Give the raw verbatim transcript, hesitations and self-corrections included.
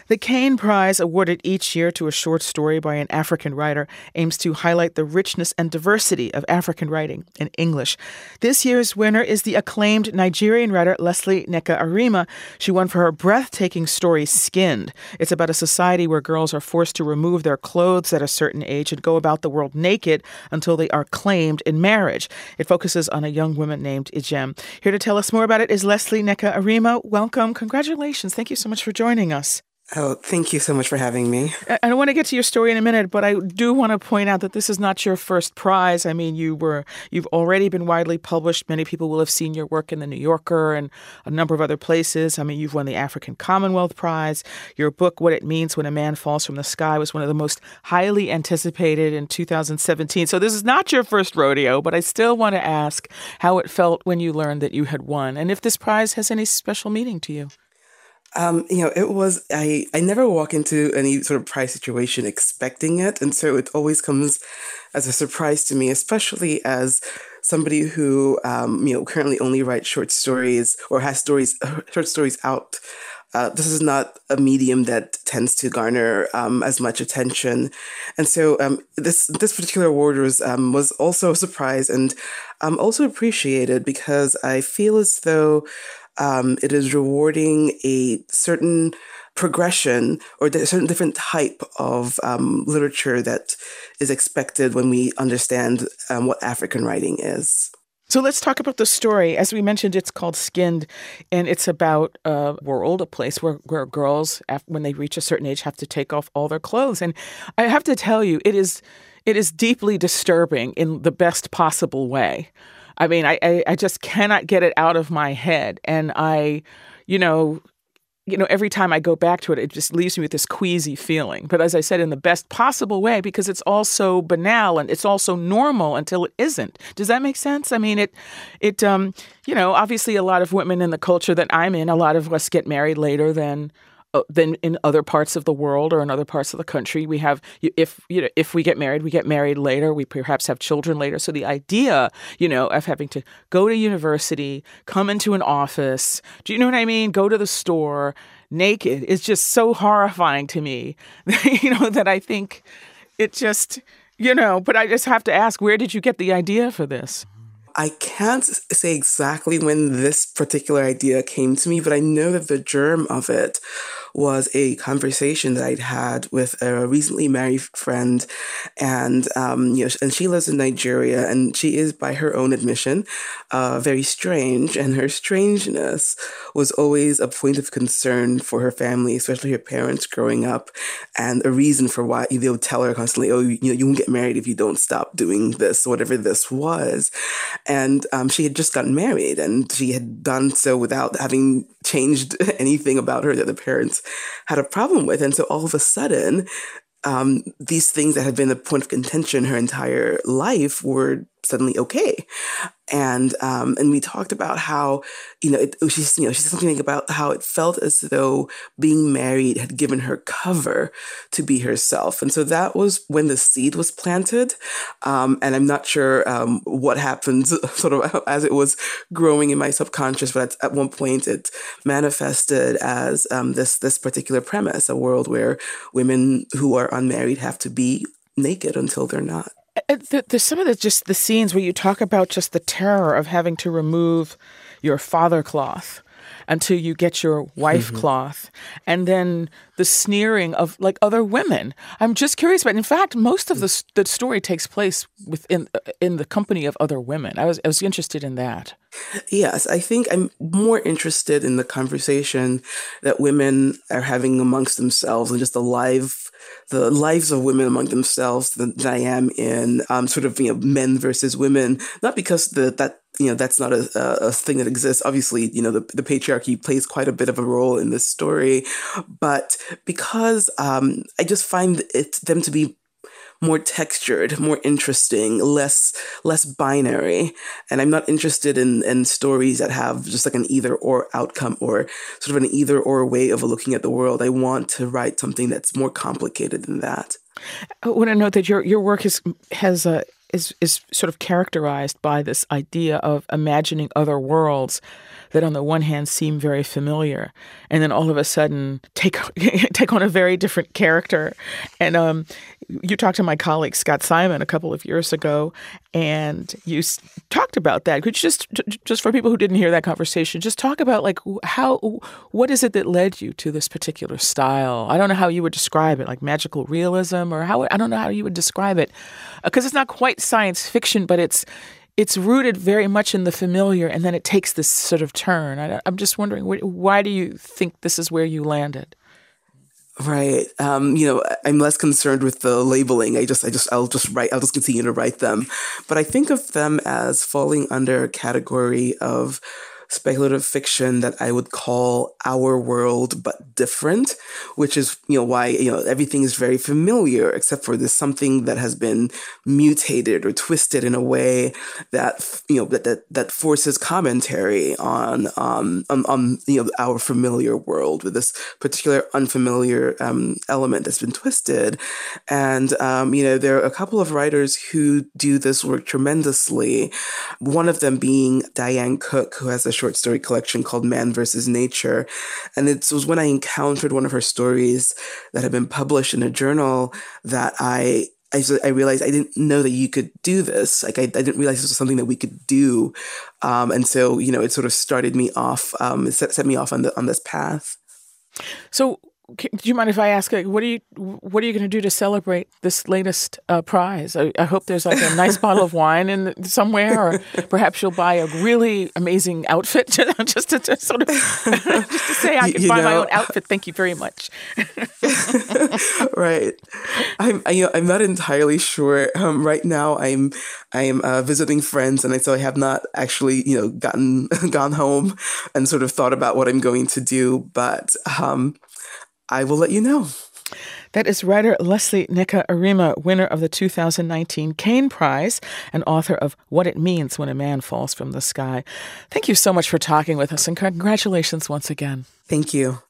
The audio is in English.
The Caine Prize, awarded each year to a short story by an African writer, aims to highlight the richness and diversity of African writing in English. This year's winner is the acclaimed Nigerian writer Leslie Nneka Arima. She won for her breathtaking story, Skinned. It's about a society where girls are forced to remove their clothes at a certain age and go about the world naked until they are claimed in marriage. It focuses on a young woman named Ijem. Here to tell us more about it is Leslie Nneka Arima. Welcome. Congratulations. Thank you so much for joining us. Oh, thank you so much for having me. I, I want to get to your story in a minute, but I do want to point out that this is not your first prize. I mean, you were, you've already been widely published. Many people will have seen your work in The New Yorker and a number of other places. I mean, you've won the African Commonwealth Prize. Your book, What It Means When a Man Falls from the Sky, was one of the most highly anticipated in two thousand seventeen. So this is not your first rodeo, but I still want to ask how it felt when you learned that you had won, and if this prize has any special meaning to you. Um, you know, it was, I, I never walk into any sort of prize situation expecting it. And so it always comes as a surprise to me, especially as somebody who, um, you know, currently only writes short stories or has stories, short stories out. Uh, this is not a medium that tends to garner um, as much attention. And so um, this this particular award was, um, was also a surprise and um, also appreciated because I feel as though Um, it is rewarding a certain progression or a certain different type of um, literature that is expected when we understand um, what African writing is. So let's talk about the story. As we mentioned, it's called Skinned, and it's about a world, a place where, where girls, when they reach a certain age, have to take off all their clothes. And I have to tell you, it is it is deeply disturbing in the best possible way. I mean, I, I, I just cannot get it out of my head. And I, you know, you know, every time I go back to it, it just leaves me with this queasy feeling. But as I said, in the best possible way, because it's all so banal and it's also normal until it isn't. Does that make sense? I mean, it, it, um, you know, obviously a lot of women in the culture that I'm in, a lot of us get married later than than in other parts of the world or in other parts of the country. We have, if you know, if we get married, we get married later. We perhaps have children later. So the idea, you know, of having to go to university, come into an office, do you know what I mean? Go to the store naked is just so horrifying to me, you know, that I think it just, you know, but I just have to ask, where did you get the idea for this? I can't say exactly when this particular idea came to me, but I know that the germ of it was a conversation that I'd had with a recently married friend, and um, you know, and she lives in Nigeria, and she is, by her own admission, uh, very strange, and her strangeness was always a point of concern for her family, especially her parents growing up, and a reason for why they would tell her constantly, "Oh, you know, you won't get married if you don't stop doing this," whatever this was. And um, she had just gotten married, and she had done so without having changed anything about her that the parents had a problem with. And so all of a sudden, um, these things that had been a point of contention her entire life were suddenly okay. And um, and we talked about how, you know, it, she's, you know, she said something about how it felt as though being married had given her cover to be herself. And so that was when the seed was planted. Um, and I'm not sure um, what happened sort of as it was growing in my subconscious, but at, at one point it manifested as um, this, this particular premise, a world where women who are unmarried have to be naked until they're not. There's some of the just the scenes where you talk about just the terror of having to remove your father cloth until you get your wife mm-hmm. cloth, and then the sneering of like other women. I'm just curious about. In fact, most of the the story takes place within in the company of other women. I was I was interested in that. Yes, I think I'm more interested in the conversation that women are having amongst themselves and just the live, the lives of women among themselves than, than I am in um, sort of, you know, men versus women. Not because the, that, you know, that's not a, a thing that exists. Obviously, you know, the, the patriarchy plays quite a bit of a role in this story, but because um, I just find it them to be more textured, more interesting, less less binary. And I'm not interested in, in stories that have just like an either or outcome or sort of an either or way of looking at the world. I want to write something that's more complicated than that. I want to note that your your work is, has uh, is is sort of characterized by this idea of imagining other worlds that on the one hand seem very familiar and then all of a sudden take take on a very different character. And um, you talked to my colleague Scott Simon a couple of years ago, and you s- talked about that. Could you just, just for people who didn't hear that conversation, just talk about like how, what is it that led you to this particular style? I don't know how you would describe it, like magical realism, or how, I don't know how you would describe it, because it's not quite science fiction, but it's it's rooted very much in the familiar, and then it takes this sort of turn. I, I'm just wondering, wh- why do you think this is where you landed? Right. Um, you know, I'm less concerned with the labeling. I just, I just, I'll just write, I'll just continue to write them. But I think of them as falling under a category of speculative fiction that I would call our world, but different, which is, you know, why, you know, everything is very familiar, except for this something that has been mutated or twisted in a way that, you know, that, that, that forces commentary on, um, on, on, you know, our familiar world with this particular unfamiliar, um, element that's been twisted. And, um, you know, there are a couple of writers who do this work tremendously. One of them being Diane Cook, who has a short story collection called Man versus Nature. And it was when I encountered one of her stories that had been published in a journal that I I, I realized I didn't know that you could do this. Like I, I didn't realize this was something that we could do. Um, and so, you know, it sort of started me off, um, it set, set me off on the on this path. So do you mind if I ask, like, what are you what are you going to do to celebrate this latest uh, prize? I, I hope there's like a nice bottle of wine in somewhere, or perhaps you'll buy a really amazing outfit just to, to sort of just to say I can you buy know, my own outfit. Thank you very much. Right. I'm I, you know I'm not entirely sure. Um, right now I'm I'm uh, visiting friends, and I, so I have not actually you know gotten gone home and sort of thought about what I'm going to do, but. Um, I will let you know. That is writer Leslie Nika-Arima, winner of the two thousand nineteen Caine Prize and author of What It Means When a Man Falls from the Sky. Thank you so much for talking with us, and congratulations once again. Thank you.